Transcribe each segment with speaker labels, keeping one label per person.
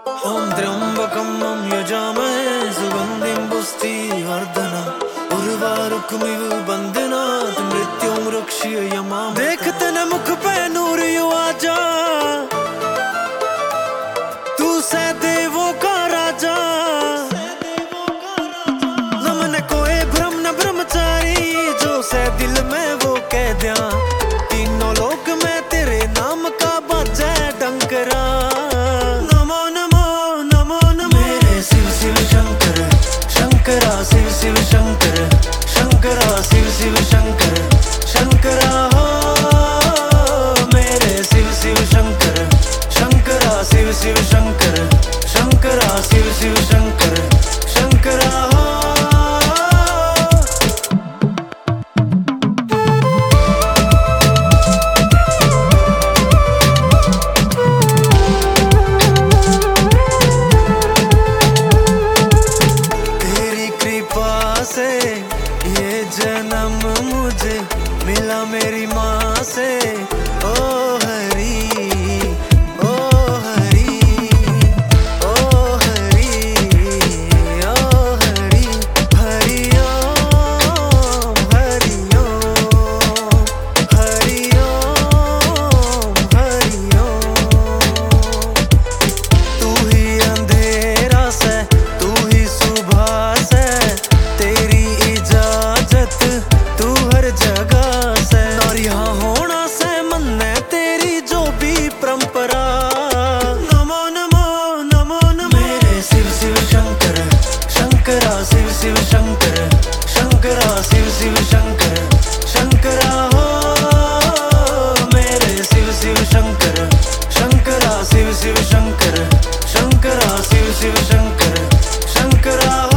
Speaker 1: ॐ त्र्यम्बकं यजामहे सुगन्धिं पुष्टिवर्धनम् उर्वारुकमिव बन्धनात् मृत्युं रक्ष्य यमामहे। देखते न मुख पे नूर यू आजा, तू से देवों का राजा। न मन कोई भ्रम न ब्रह्मचारी, जो से दिल में वो कह दिया। तीनों लोक में तेरे नाम का बाजे डंकरा। शिव शिव शंकर शंकरा, शिव शिव शंकर शंकरा हो मेरे शिव शिव शंकर शंकरा, शिव शिव शंकर शंकरा, शिव शिव शंकर शंकरा हो। से ये जन्म मुझे मिला मेरी माँ से। ओ हरी ओ हरी ओ हरी ओ हरी, हरि ओम हरि ओम हरि ओम हरि ओम। तू ही अंधेरा से तू ही सुबह से, तेरी इजाजत तू हर जगह से। और यहाँ होना से मन ने तेरी जो भी परंपरा। नमो नमो नमो नमो मेरे शिव शिव शंकर शंकरा, शिव शिव शंकर शंकरा, शिव शिव शंकर शंकरा हो मेरे शिव शिव शंकर शंकरा, शिव शिव शंकर शंकरा, शिव शिव शंकर शंकरा हो।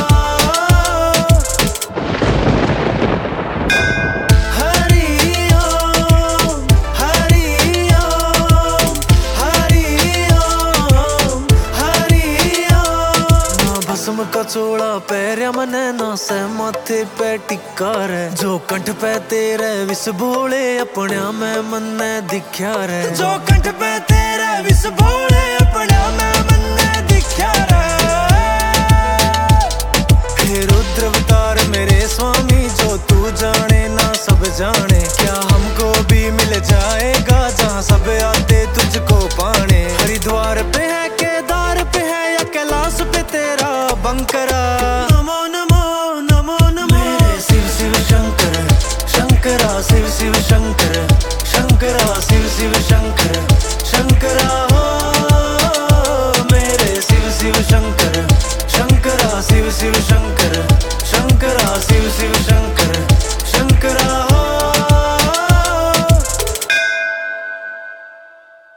Speaker 1: भस्म का चोड़ा पैरिया मने ना से माथे पे टिक्का रे। जो कंठ पे तेरे विष भोले अपना में मन ने दिख्या रे। जो कंठ पे तेरे विष भोले अपना में मन ने दिख्या रे। हे रुद्र अवतार मेरे स्वामी, जो तू जाने ना सब जाने। क्या हमको भी मिल जाएगा जहाँ सब आते तुझको पाने। हरिद्वार पे है, केदार पे है या कैलाश पे तेरा बंकरा। नमो नमो नमो नमो मेरे शिव शिव शंकर शंकरा, शिव शिव शंकर शंकरा, शिव शिव शंकर शंकरा हो मेरे शिव शिव शंकर शंकरा, शिव शिव शंकर शंकरा, शिव शिव शंकर।